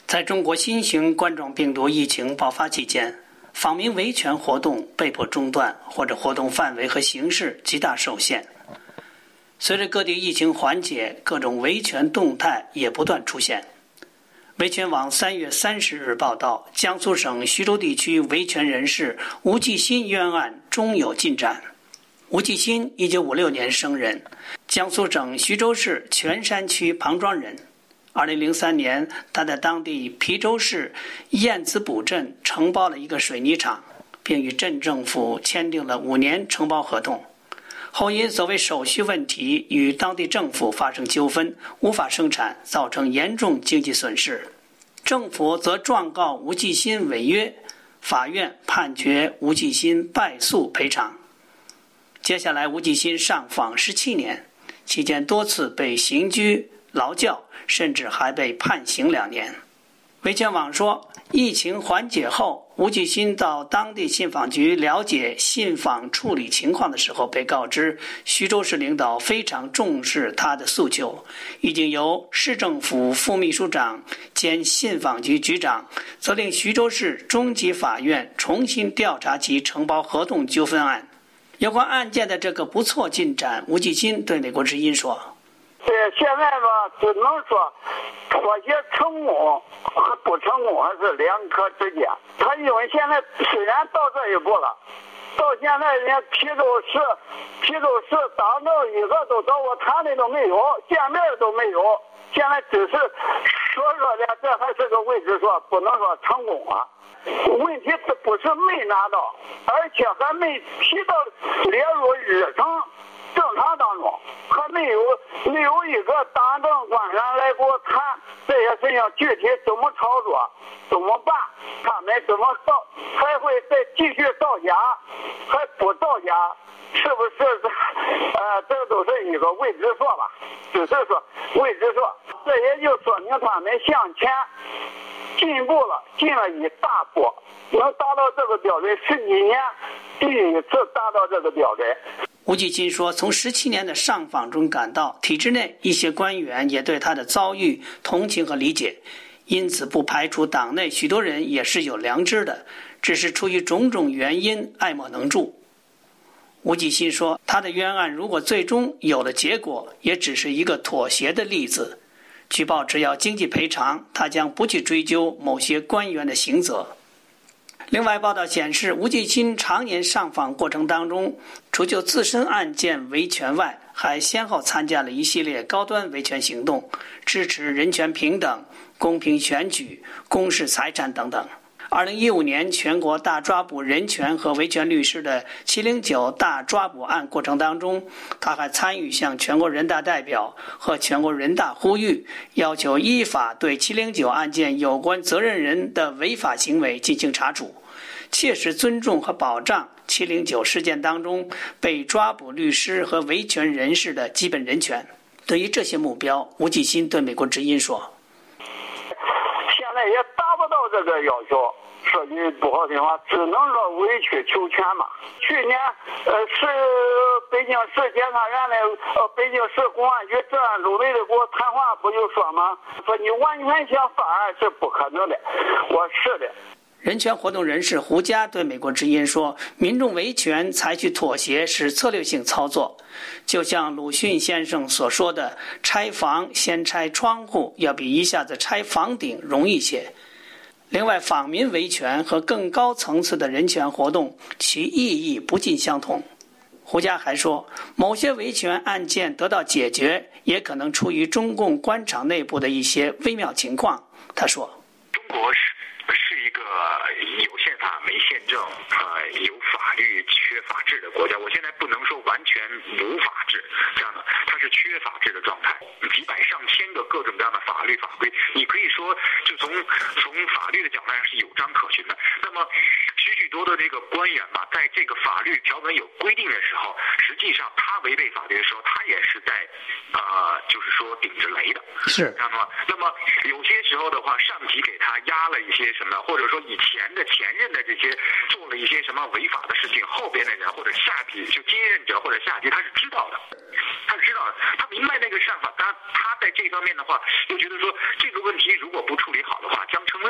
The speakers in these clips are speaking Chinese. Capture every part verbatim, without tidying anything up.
在中国新型冠状病毒疫情爆发期间，访民维权活动被迫中断，或者活动范围和形式极大受限。随着各地疫情缓解，各种维权动态也不断出现。维权网三月三十日报道，江苏省徐州地区维权人士吴继新冤案终有进展。吴继新一九五六年生人，江苏省徐州市泉山区庞庄人。二零零三年，他在当地邳州市燕子堡镇承包了一个水泥厂，并与镇政府签订了五年承包合同。后因所谓手续问题与当地政府发生纠纷，无法生产，造成严重经济损失。政府则状告吴继新违约，法院判决吴继新败诉赔偿。接下来，吴继新上访十七年，期间多次被刑拘、劳教，甚至还被判刑两年。维权网说，疫情缓解后，吴继新到当地信访局了解信访处理情况的时候，被告知徐州市领导非常重视他的诉求，已经由市政府副秘书长兼信访局局长责令徐州市中级法院重新调查其承包合同纠纷案。有关案件的这个不错进展，吴继新对美国之音说： 对，现在吧，只能说妥协成功和不成功还是两可之间。他因为现在虽然到这一步了，到现在人家邳州市、邳州市党政一个都找我谈的都没有，见面都没有。现在只是说说的，这还是个未知数，不能说成功啊。问题是不是没拿到，而且还没提到列入日程正常当中，还没有没有一个党政官员来给我谈这些事情具体怎么操作，怎么办，他们怎么造，还会再继续造假，还不造假，是不是？呃，这都是一个未知数吧，只是说未知数，这也就说明他们向前进步了，进了一大步，能达到这个标准，十几年第一次达到这个标准。 吴继新说，从十七年的上访中感到，体制内一些官员也对他的遭遇同情和理解，因此不排除党内许多人也是有良知的，只是出于种种原因爱莫能助。吴继新说，他的冤案如果最终有了结果，也只是一个妥协的例子。据报只要经济赔偿，他将不去追究某些官员的刑责。另外，报道显示，吴继新常年上访过程当中，除就自身案件维权外，还先后参加了一系列高端维权行动，支持人权平等、公平选举、公示财产等等。二零一五年全国大抓捕人权和维权律师的七零九大抓捕案过程当中，他还参与向全国人大代表和全国人大呼吁，要求依法对七零九案件有关责任人的违法行为进行查处，切实尊重和保障七零九事件当中被抓捕律师和维权人士的基本人权。对于这些目标，吴继新对美国之音说： 现在也达不到这个要求，说句不好听话，只能说委曲求全嘛。去年，呃，市北京市检察院的呃北京市公安局治安主任的给我谈话，不就说吗？说你完全想翻案是不可能的。我是的。 人权活动人士胡佳对美国之音说，民众维权采取妥协是策略性操作，就像鲁迅先生所说的，拆房先拆窗户要比一下子拆房顶容易些。另外，访民维权和更高层次的人权活动其意义不尽相同。胡佳还说，某些维权案件得到解决，也可能出于中共官场内部的一些微妙情况。他说， 中国是是一个有宪法没宪政，呃，有法律缺法治的国家。我现在不能说完全无法治，这样的它是缺法治的状态，几百上千个各种各样的法律法规，你可以说就从从法律的角度上是有章可循的。那么许许多多这个官员吧，在这个法律条文有规定的时候，实际上他违背法律的时候，他也是在呃，就是说顶着雷的， 是这样的吗？那么有些时候的话，上级给他压了一些什么，或者说以前的前任的这些做了一些什么违法的事情，后边的人或者下级就接任者或者下级他是知道的，他是知道的，他明白那个上法，他他在这方面的话，就觉得说这个问题如果不处理好的话，将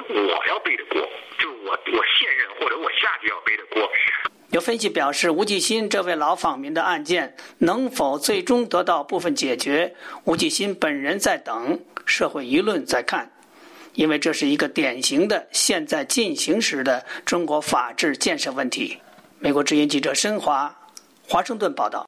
我要背的锅，就是我我现任或者我下级要背的锅。 有分析表示，吴继新这位老访民的案件能否最终得到部分解决，吴继新本人在等，社会舆论在看，因为这是一个典型的现在进行时的中国法治建设问题。美国之音记者申华，华盛顿报道。